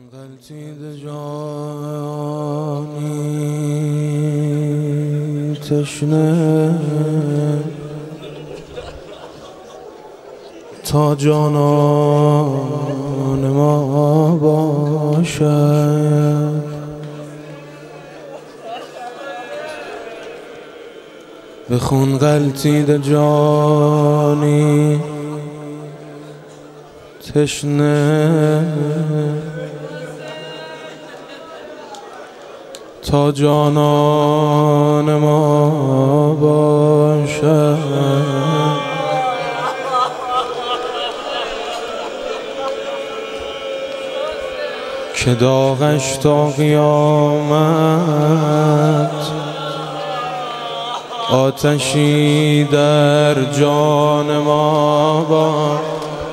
غلطید جانی تشنه تا جانان ما باشد. به خون غلطید جانی تشنه تا جانان ما باشد. که داغش تا قیامت آتشی در جان ما باشد.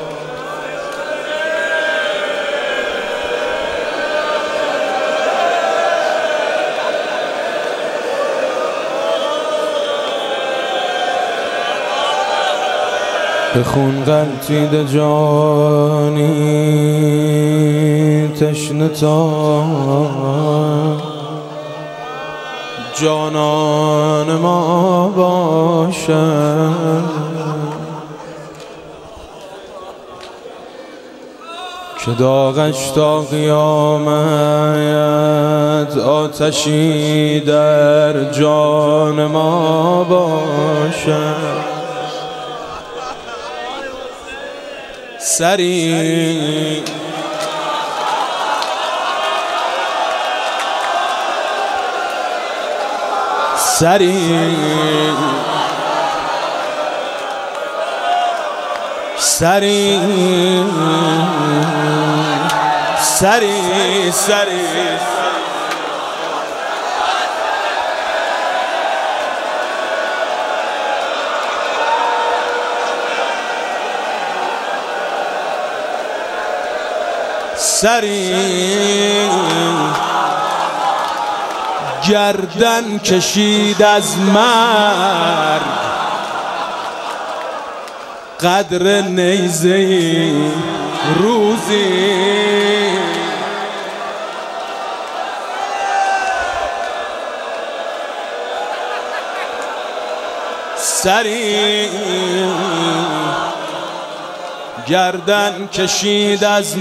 به خون غلطید جانی تشنه تا جانان ما باشد. که داغش تا قیامت آتشی در جان ما باشد. سری سری سری سری سری سری گردن کشید از مرگ قدر نیزه روزی. سری گردن کشید از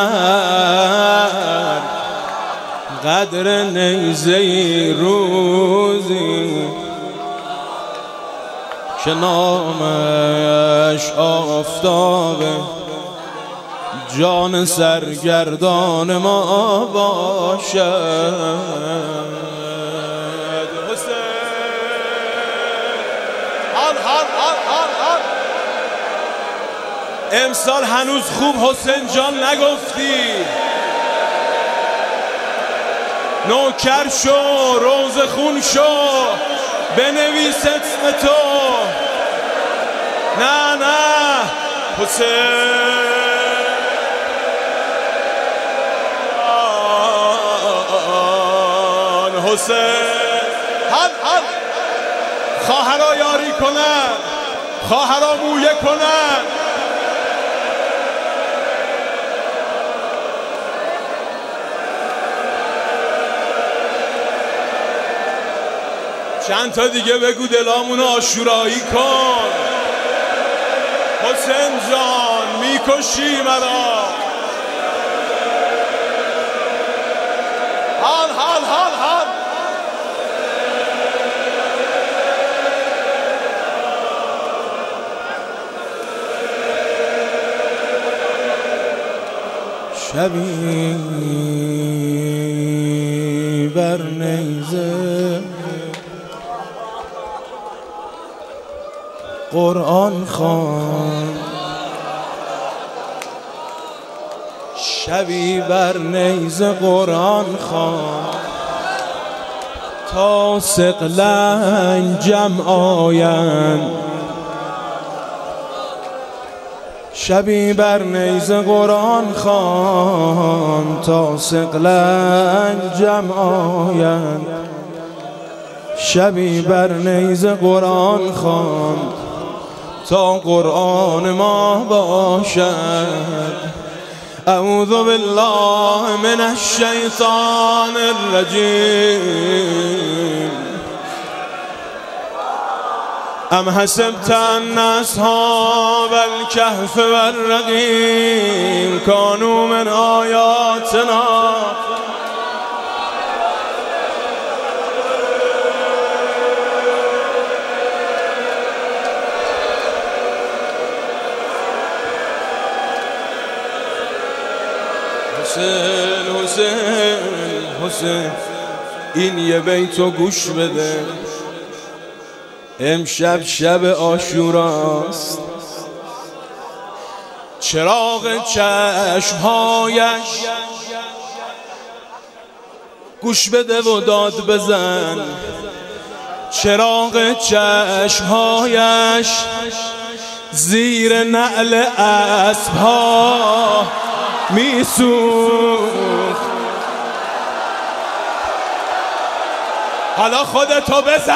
مرگ قدر نیزه روزی. که نامش آفتاب جان سرگردان ما باشد. امسال هنوز خوب حسین جان نگفتی. نوکر شو، روز خون شو، بنویس اسم تو. نه نه حسین حل خواهرها یاری کنن، خواهرها مویه کنن. چند تا دیگه بگو دلامونو آشورایی کن. حسین جان میکشی مرا. حال حال حال حال شبی بر نیزه قرآن خوان. شبی بر نیزه قرآن خوان تا ثقلن جمع آیند. شبی بر نیزه قرآن خوان تا ثقلن جمع آیند. شبی بر نیزه قرآن خواند تا قرآن ما باشد. اعوذ بالله من الشیطان الرجیم. ام حسبت ان اصحاب الكهف والرقیم كانوا من آیاتنا حسین این یه بیتو گوش بده. امشب شب عاشوراست، چراغ چشمهایش گوش بده و داد بزن. چراغ چشمهایش زیر نعل اسبها میسوخت. حالا خودتو بزن.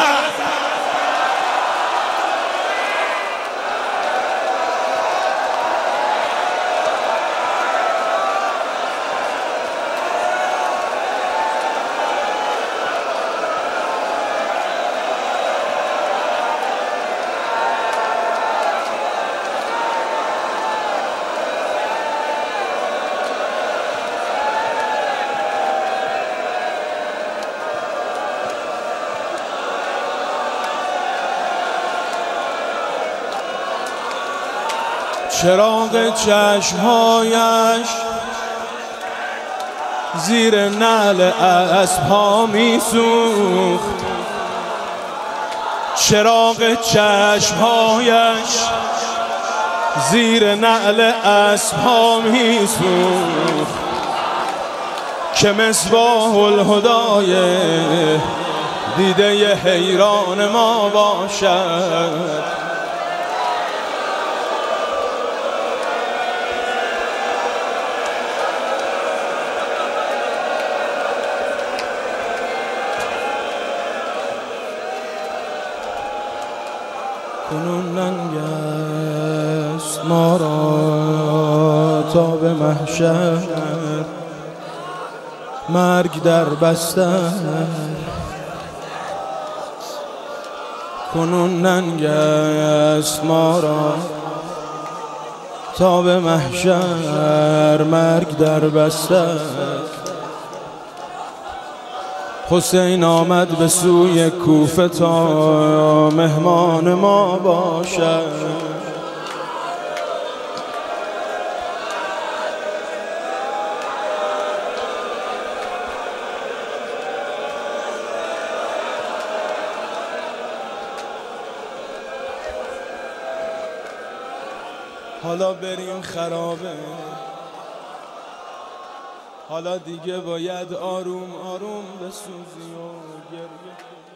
چراغ چشمهایش زیر نعل اسبها میسوخت. چراغ چشمهایش زیر نعل اسبها میسوخت که مصباح الهدای دیده حیران ما باشد. کنون ننگ است ما را تا به محشر، مرگ در بستر. کنون ننگ است ما را تا به محشر، مرگ در بستر. حسین آمد به سوی کوفه تا مهمان ما باشد. حالا بریم خرابه، حالا دیگه باید آروم آروم بسوزی و گریه.